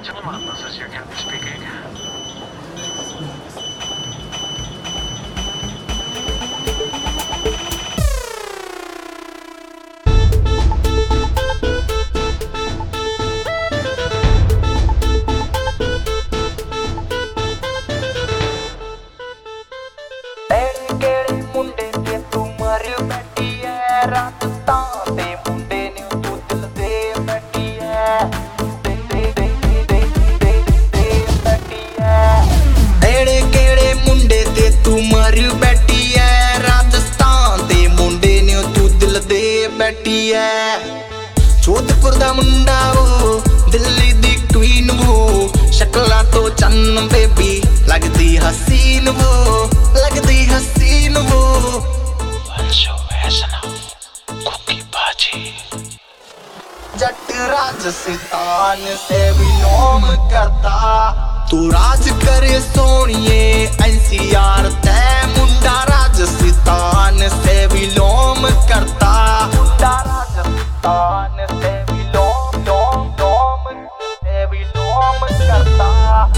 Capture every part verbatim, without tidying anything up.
Gentlemen, this is your captain speaking. Jodhpur दा मुंडा वो दिल्ली दी queen वो शक्ला तो चन्न बेबी लगदी हसीन वो लगदी हसीन वो वंशो वैष्णव कुकी बाजी जट राजस्थान से बिलोंग करता तू राज करे सोनिए एनसीआर ते मुंडा राजस्थान से बिलोंग करता मुंडा राजस्थान से बिलोंग लोंग लोंग से बिलोंग करता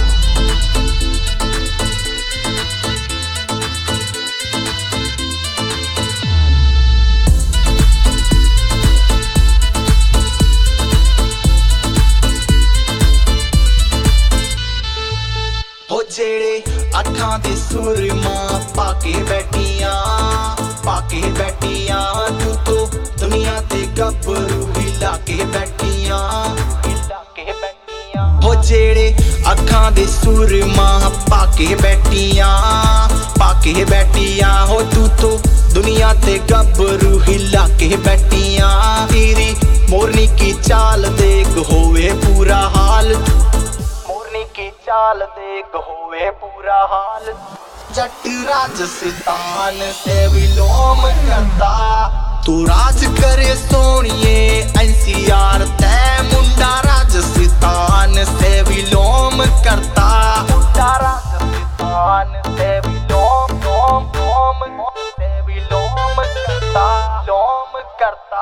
हो जेड़े अठां दे सुरमा पाके बैठियां पाके बैठियां तू तो दुनिया ते गब्बरू हिला के बैठियां हिला के बैठियां हो जेड़े अठां दे सुरमा पाके बैठियां पाके बैठियां हो तू तो दुनिया ते गब्बरू हिला के बैठियां तेरी मोरनी की चाल देख होवे पूरा हाल की चाल देख होवे पूरा हाल जट राजस्थान से विलोम करता तू राज करे सोनिए एनसीआर ते मुंडा राजस्थान से विलोम करता मुंडा राजस्थान से विलोम लोम लोम से विलोम करता लोम करता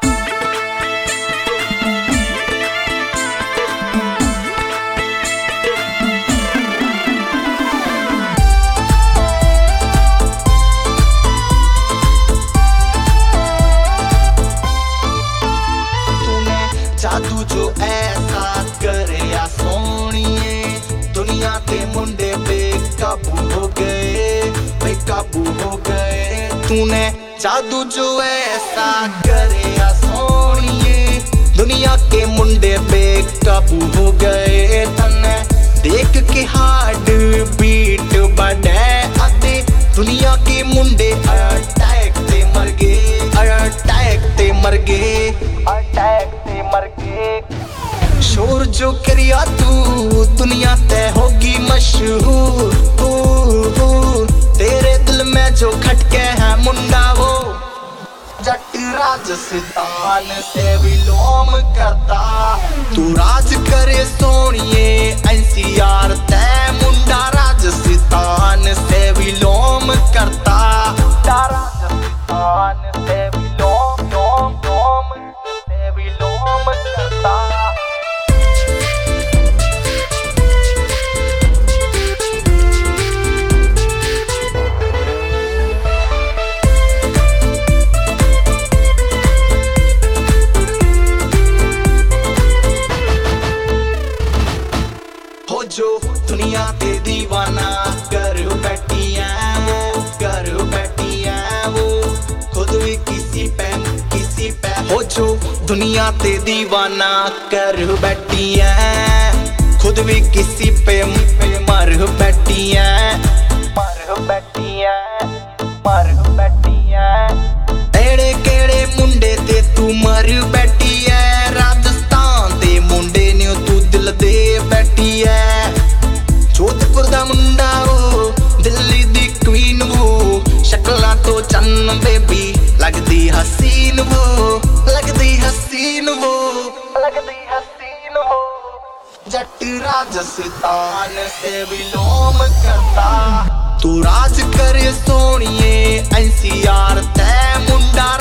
जादू जो ऐसा करे या सोनिए दुनिया के मुंडे बेकाबू हो गए बेकाबू हो गए तूने जादू जो ऐसा करे या सोनिए दुनिया के मुंडे बेकाबू हो गए तने देख के हार्ट बीट बढ़े आते दुनिया के मुंडे अटैक ते मर गए अटैक ते मर गए अटैक ते मर गए शोर जो करिया तू दुनिया ते होगी मशहूर तेरे दिल में जो खटके है मुंडा वो जट राजस्थान से विलोम करता तू राज करे सोनिए एनसीआर ते मुंडा राजस्थान से विलोम करता मुंडा राजस्थान से विलोम लोम लोम से विलोम करता हो जो दुनिया ते दीवाना कर बैठिया कर बैठिया वो खुद भी किसी पे किसी पे हो जो दुनिया ते दीवाना कर बैठिया खुद भी किसी पे मर बैठिया मर बैठिया मर बैठिया एड़े केड़े मुंडे ते तू मर बैठिया राजस्थान दे मुंडे ने तू दिल दे बैठिया जोधपुर दा मुंडा वो दिल्ली दी क्वीन वो शक्ला तो चन्न बेबी लगदी हसीन वो लगदी हसीन वो लगदी हसीन वो जट राजस्थान से विलोम करता तू राज करे सोनिए एनसीआर ते मुंडा